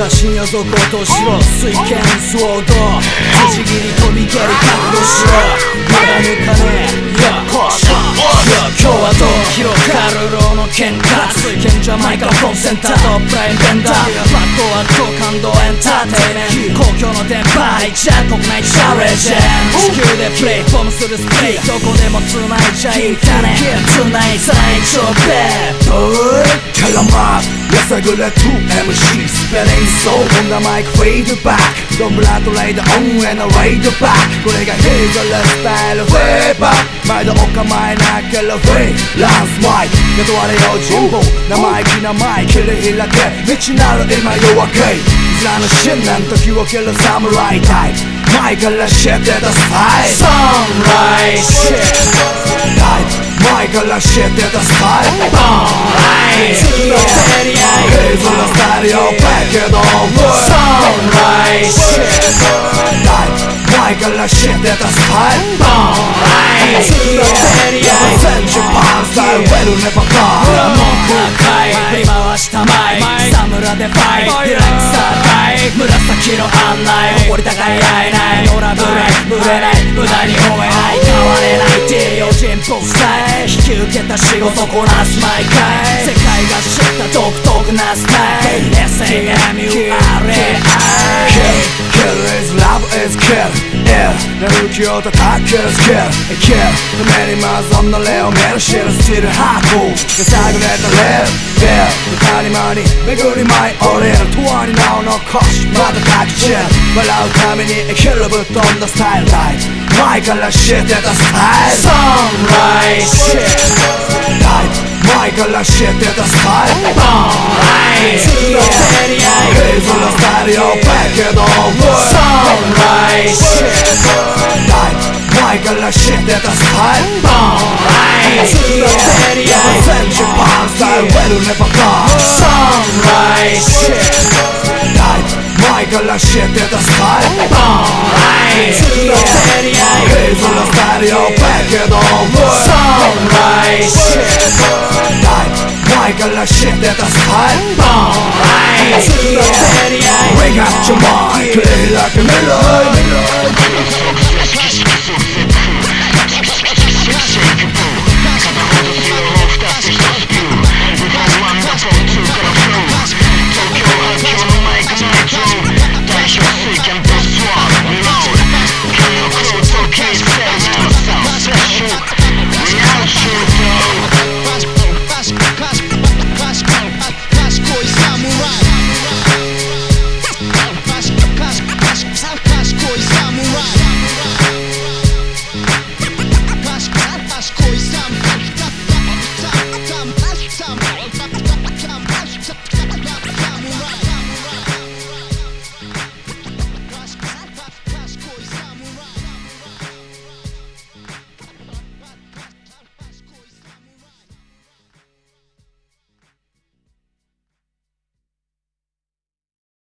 か深夜族落としろ水拳ソード辻切り飛び蹴り覚悟しろまだ抜かねえ今日はどう広がるローの喧嘩賢者マイクロフォンセンターとプライベンダーバットは超感動エンターテイメント公共の電波入っちゃ国内チャレンジ地球でプレイフォームするスプレイどこでも繋いじゃいかね繋い最長ベーブーキャラマーやさぐれ 2MC スペリングソーホンダマイクフェードバックドンブラッドレイドオンへのレイドバックこれがヘイザレスタイルフェーバー毎度お構いなければフレイランスマイク雇われよ人望生意気なマイク切り開け未知なる今夜明けいずらの信念時を切るサムライタイプマイクから知ってたスタイルサムライシッタイプマイクから知ってたスタイルボンライ次の競り合いヘイズのスタイルよバッケドンブサムライシッタイプマイクから知ってたスタイルボンライ次の競り合いセンチパンスタイルウェルネバカ裏文句赤い振り回したマイク草むらでファイトリラックスタイム紫の案内誇り高い合えないノラブレイブれない無駄に吠えない変われないって用心っぽくさえ引き受けた仕事こなす毎回世界が知った独特なスタイル SAMURAI Kill is love is kill寝る気を叩けるスキル Kill ためにまず女霊を見る知るスティルハートで探れたレールビル谷間に巡り舞い降りる永遠に名を残しまた抱きしめる笑うために生きるぶっ飛んだスタイルタイプ前から知ってたスタイル Sunrise Shit タイプ前から知ってたスタイル Sunrise 次の競り合いヘイズのスタイルよバッケドンブ Sunrise Shit タイプ前から知ってたスタイル Sunrise 次の競り合いセンチパンスタイルウェルネバカ Sunrise Shit タイプ前から知ってたスタイル Sunrise 次の競り合いヘイズのスタイルよバッケドンブ Sunrise Shit タイプ前から知ってたスタイル Sunrise 次の競り合い Wake up your mind 切り開け未来賢い侍